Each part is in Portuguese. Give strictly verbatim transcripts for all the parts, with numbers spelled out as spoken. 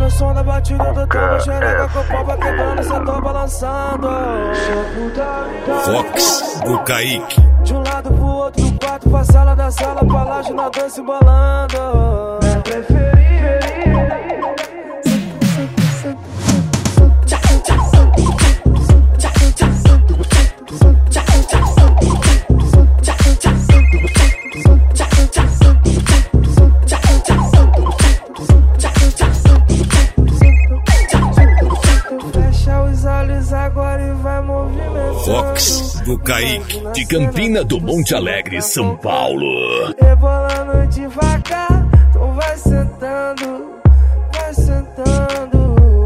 no som da batida do tambo, xereca com o pau vai quebrando, cê tô balançando. Fox do Kaique. De um lado pro outro do quarto, pra sala da sala, pra laje na dança embolando. É preferir. Fox do Kaique, de Campina do Monte Alegre, São Paulo. Rebolando devagar, então vai sentando, vai sentando.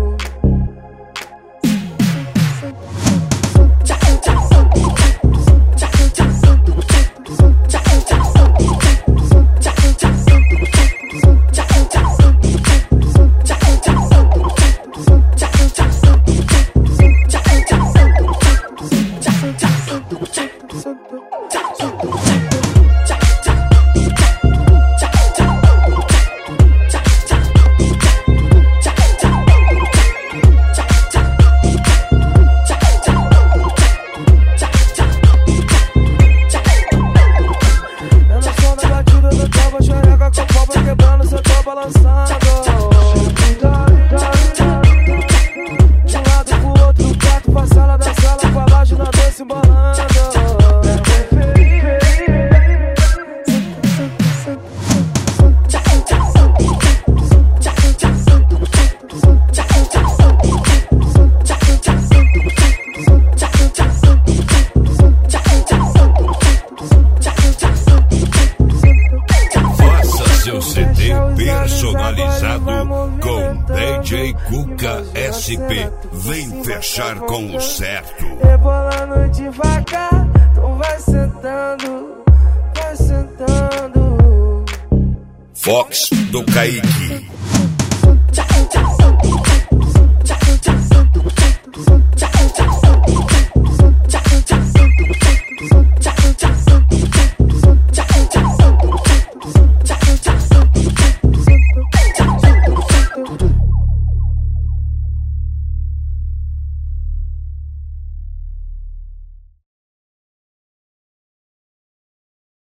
Personalizado com D J Cuca S P. Vem fechar com o certo. Rebolando devagar, então vai sentando, vai sentando. Fox do Kaique.